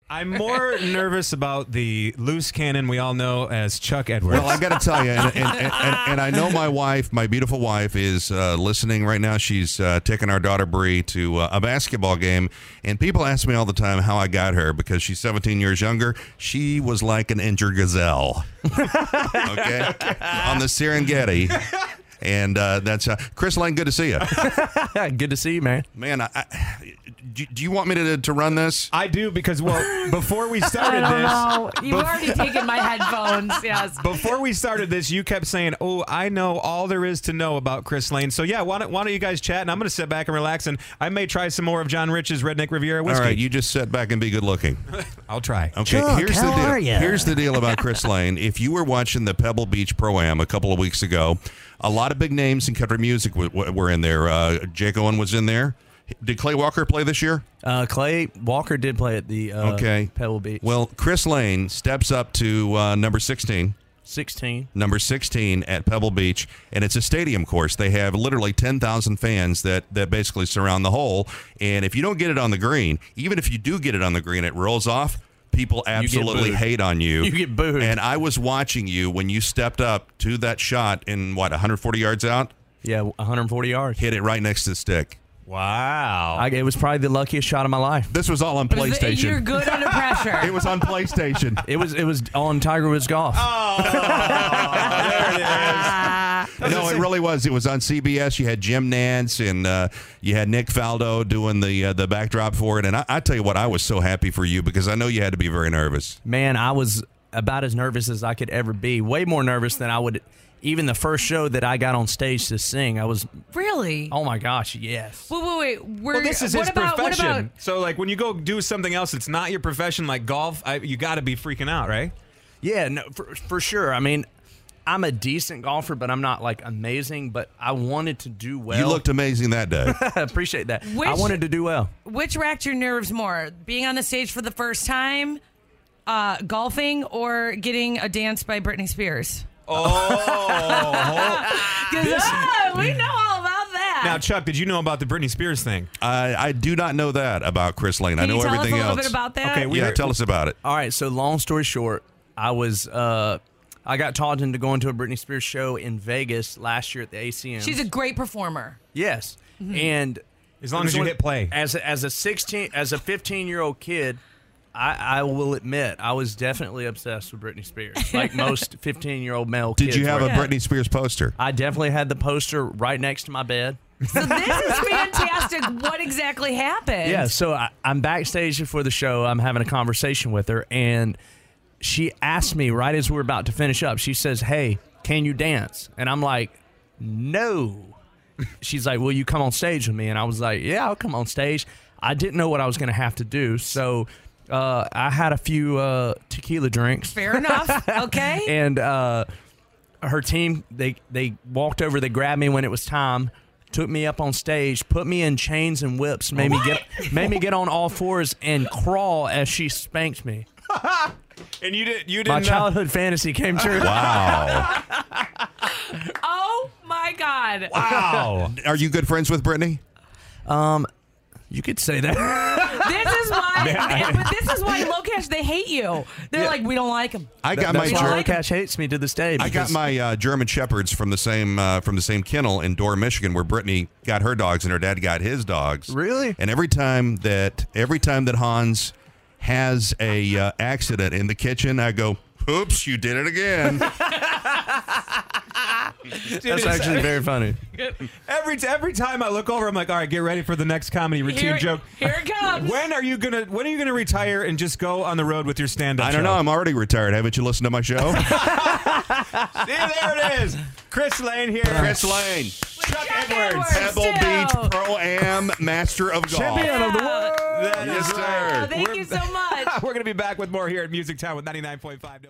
I'm more nervous about the loose cannon we all know as Chuck Edwards. Well, I got to tell you, and I know my wife, my beautiful wife, is listening right now. She's taking our daughter Bree to a basketball game, and people ask me all the time how I got her because she's 17 years younger. She was like an injured gazelle, okay, on the Serengeti. And that's Chris Lane. Good to see you. Good to see you, man. Man, do you want me to run this? I do because, well, before we started this. You've already taken my headphones, yes. Before we started this, you kept saying, oh, I know all there is to know about Chris Lane. So, yeah, why don't you guys chat? And I'm going to sit back and relax, and I may try some more of John Rich's Redneck Riviera whiskey. All right, you just sit back and be good looking. I'll try. Okay, Chuck, here's the how deal. are ya? Here's the deal about Chris Lane. If you were watching the Pebble Beach Pro-Am a couple of weeks ago, a lot of big names in country music were in there. Jake Owen was in there. Did Clay Walker play this year? Clay Walker did play at the Pebble Beach. Well, Chris Lane steps up to number 16. 16. Number 16 at Pebble Beach, and it's a stadium course. They have literally 10,000 fans that basically surround the hole, and if you don't get it on the green, even if you do get it on the green, it rolls off, people absolutely hate on you. You get booed. And I was watching you when you stepped up to that shot in, 140 yards out? Yeah, 140 yards. Hit it right next to the stick. Wow. It was probably the luckiest shot of my life. This was all on PlayStation. You're good under pressure. It was on PlayStation. It was on Tiger Woods Golf. Oh, there it is. No, it really was. It was on CBS. You had Jim Nantz and you had Nick Faldo doing the backdrop for it. And I tell you what, I was so happy for you because I know you had to be very nervous. Man, I was about as nervous as I could ever be. Way more nervous than I would. Even the first show that I got on stage to sing, I was... Really? Oh, my gosh, yes. Wait. Well, this is his profession. So, like, when you go do something else that's not your profession, like golf, you got to be freaking out, right? Yeah, no, for sure. I mean, I'm a decent golfer, but I'm not, like, amazing. But I wanted to do well. You looked amazing that day. I appreciate that. I wanted to do well. Which racked your nerves more? Being on the stage for the first time, golfing, or getting a dance by Britney Spears? Oh. We know all about that. Now, Chuck, did you know about the Britney Spears thing? I do not know that about Chris Lane. Can I know you tell everything us a little else. bit about that? Okay, tell us about it. All right, so long story short, I got talked into going to a Britney Spears show in Vegas last year at the ACM. She's a great performer. Yes. And as long as you hit play. As a 15-year-old kid, I will admit I was definitely obsessed with Britney Spears, like most 15-year-old male kids. Did you have were. a Britney Spears poster? I definitely had the poster right next to my bed. So this is fantastic. What exactly happened? Yeah, so I'm backstage before the show. I'm having a conversation with her, and she asked me right as we're about to finish up, she says, hey, can you dance? And I'm like, no. She's like, will you come on stage with me? And I was like, yeah, I'll come on stage. I didn't know what I was going to have to do, so... I had a few tequila drinks. Fair enough. Okay. And her team, they walked over, they grabbed me when it was time, took me up on stage, put me in chains and whips, made me get on all fours and crawl as she spanked me. And you didn't. My childhood fantasy came true. Wow. Oh my God. Wow. Are you good friends with Britney? You could say that. This is why Locash, they hate you. They're like, we don't like him. I got That's my why Locash hates me to this day. I got my German Shepherds from the same kennel in Dorr, Michigan, where Brittany got her dogs and her dad got his dogs. Really? And every time that Hans has a accident in the kitchen, I go, "Oops, you did it again." That's actually very funny. Every time I look over, I'm like, all right, get ready for the next comedy routine joke. Here it comes. When are you gonna retire and just go on the road with your stand-up? I don't know. I'm already retired. Haven't you listened to my show? See, there it is. Chris Lane here. Chris Lane, Chuck Edwards, Pebble too. Beach Pro-Am Master of Golf. Champion of the world. That Yes, is sir. right. Thank you so much. We're going to be back with more here at Music Town with 99.5.